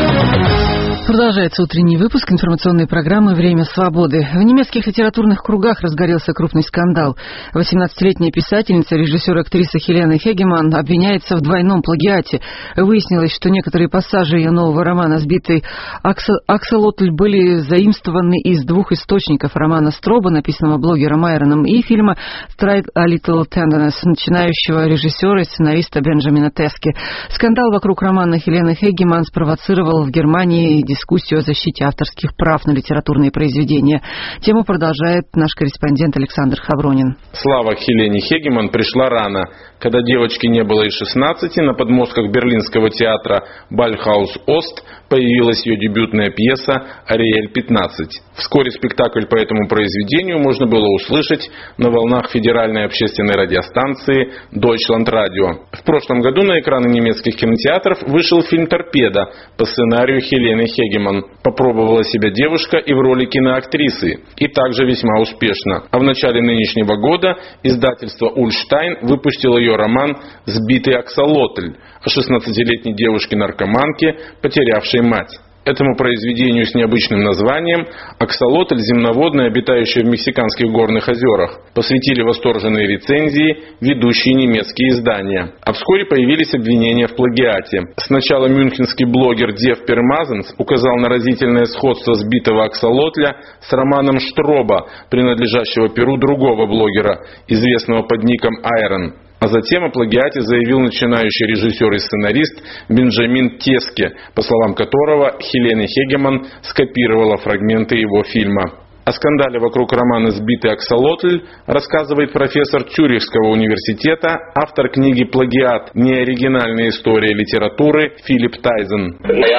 Продолжается утренний выпуск информационной программы «Время свободы». В немецких литературных кругах разгорелся крупный скандал. восемнадцатилетняя писательница, режиссер и актриса Хелена Хегеман обвиняется в двойном плагиате. Выяснилось, что некоторые пассажи ее нового романа «Сбитый аксолотль» были заимствованы из двух источников: романа Строба, написанного блогером Айроном, и фильма «Try a Little Tenderness» начинающего режиссера и сценариста Бенджамина Тески. Скандал вокруг романа Хелены Хегеман спровоцировал в Германии дискуссию о защите авторских прав на литературные произведения. Тему продолжает наш корреспондент Александр Хавронин. Слава Хелене Хегеман пришла рано. Когда девочке не было и шестнадцати, на подмостках берлинского театра Бальхаус-Ост появилась ее дебютная пьеса «Ариэль пятнадцать». Вскоре спектакль по этому произведению можно было услышать на волнах федеральной общественной радиостанции Deutschland Radio. В прошлом году на экраны немецких кинотеатров вышел фильм «Торпеда» по сценарию Хелены Хегеман. Попробовала себя девушка и в роли киноактрисы, и также весьма успешно. А в начале нынешнего года издательство «Ульштайн» выпустило ее роман «Сбитый аксолотль» о шестнадцатилетней девушке-наркоманке, потерявшей мать. Этому произведению с необычным названием «Аксолотль, земноводная, обитающая в мексиканских горных озерах», посвятили восторженные рецензии ведущие немецкие издания. А вскоре появились обвинения в плагиате. Сначала мюнхенский блогер Дев Пермазенс указал на разительное сходство сбитого аксолотля с романом Штроба, принадлежащего перу другого блогера, известного под ником Айрон. А затем о плагиате заявил начинающий режиссер и сценарист Бенджамин Тески, по словам которого Хелена Хегеман скопировала фрагменты его фильма. О скандале вокруг романа «Сбитый аксолотль» рассказывает профессор Цюрихского университета, автор книги «Плагиат. Неоригинальная история литературы» Филипп Тайзен.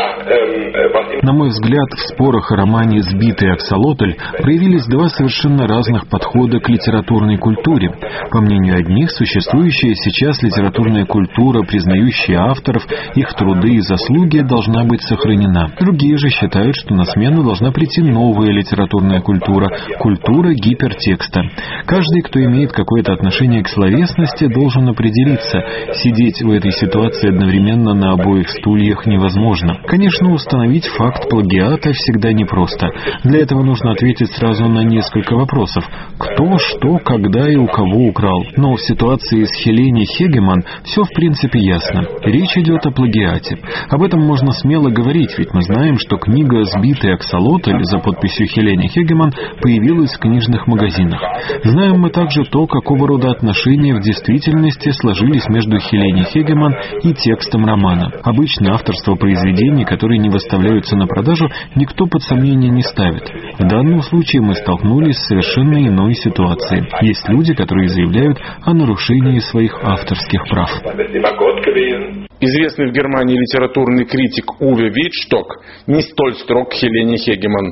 На мой взгляд, в спорах о романе «Сбитый аксолотль» проявились два совершенно разных подхода к литературной культуре. По мнению одних, существующая сейчас литературная культура, признающая авторов, их труды и заслуги, должна быть сохранена. Другие же считают, что на смену должна прийти новая литературная культура – культура гипертекста. Каждый, кто имеет какое-то отношение к словесности, должен определиться. Сидеть в этой ситуации одновременно на обоих стульях невозможно. Конечно, установить факт плагиата всегда непросто. Для этого нужно ответить сразу на несколько вопросов. Кто, что, когда и у кого украл. Но в ситуации с Хеленой Хегеман все в принципе ясно. Речь идет о плагиате. Об этом можно смело говорить, ведь мы знаем, что книга «Сбитый аксолотль» за подписью Хелены Хегеман появилась в книжных магазинах. Знаем мы также то, какого рода отношения в действительности сложились между Хеленой Хегеман и текстом романа. Обычно авторство произведений, которые не выставляются на продажу, никто под сомнение не ставит. В данном случае мы столкнулись с совершенно иной ситуацией. Есть люди, которые заявляют о нарушении своих авторских прав. Известный в Германии литературный критик Уве Витшток не столь строг к Хелене Хегеман.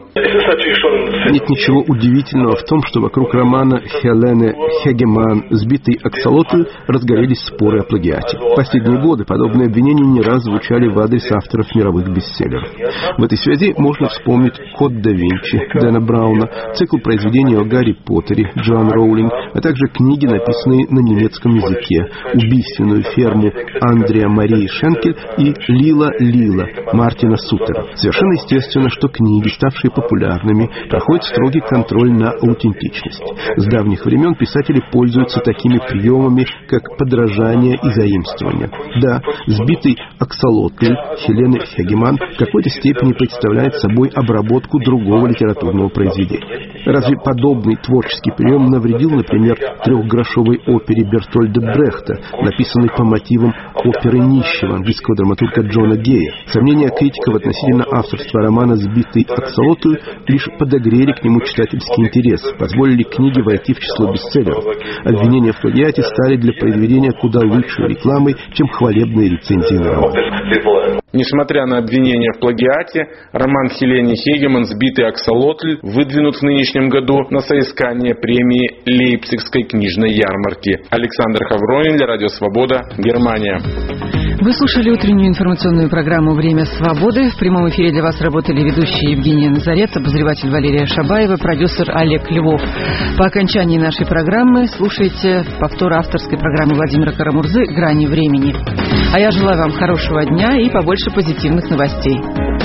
Нет ничего удивительного в том, что вокруг романа Хелены Хегеман «Сбитый аксолотль» разгорелись споры о плагиате. В последние годы подобные обвинения не раз звучали в адрес авторов мировых бестселлеров. В этой связи можно вспомнить «Код да Винчи» Дэна Брауна, цикл произведений о Гарри Поттере Джоан Роулинг, а также книги, написанные на немецком языке, «Убийственную ферму» Андреа Марии Шенкель и «Лила Лила» Мартина Сутера. Совершенно естественно, что книги, ставшие популярными, проходят строгий контроль на аутентичность. С давних времен писатели пользуются такими приемами, как подражание и заимствование. Да, «Сбитый аксолотль» Хелены Хегеман в какой-то степени представляет собой обработку другого литературного произведения. Разве подобный творческий прием навредил, например, трехгрошовой опере Бертольда Брехта, написанной по мотивам оперы «Нищего» английского драматурга Джона Гея? Сомнения критиков относительно авторства романа «Сбитый аксолотль» лишь подогрели к нему читательский интерес, позволили книге войти в число бестселлеров. Обвинения в плагиате стали для произведения куда лучшей рекламой, чем хвалебные рецензии на роман. Несмотря на обвинения в плагиате, роман Хелены Хегеман «Сбитый аксолотль» выдвинут в нынешнем году на соискание премии Лейпцигской книжной ярмарки. Александр Хавронин для Радио Свобода, Германия. Вы слушали утреннюю информационную программу «Время свободы». В прямом эфире для вас работали ведущие Евгения Назарец, обозреватель Валерия Шабаева, продюсер Олег Львов. По окончании нашей программы слушайте повтор авторской программы Владимира Карамурзы «Грани времени». А я желаю вам хорошего дня и побольше позитивных новостей.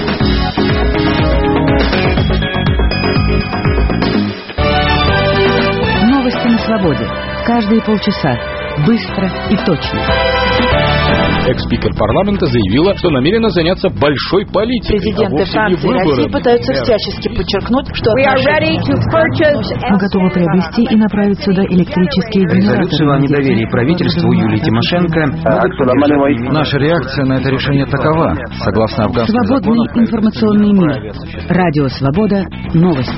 Новости на свободе. Каждые полчаса. Быстро и точно. Экс-спикер парламента заявила, что намерена заняться большой политикой. Президенты Франции и России пытаются всячески подчеркнуть, что мы готовы приобрести и направить сюда электрические генераторы. Резолюцию о недоверии правительству Юлии Тимошенко. Наша реакция на это решение такова. Согласно афганскому Свободный закону... информационный мир. Радио Свобода. Новости.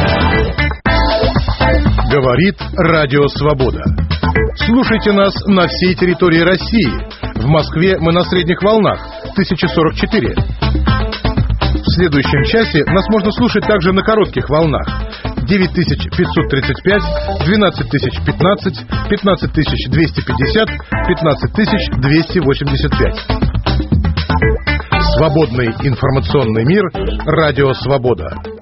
Говорит Радио Свобода. Слушайте нас на всей территории России. В Москве мы на средних волнах тысяча сорок четыре. В следующем часе нас можно слушать также на коротких волнах девять тысяч пятьсот тридцать пять, двенадцать тысяч пятнадцать, пятнадцать тысяч двести пятьдесят, пятнадцать тысяч двести восемьдесят пять. Свободный информационный мир. Радио Свобода.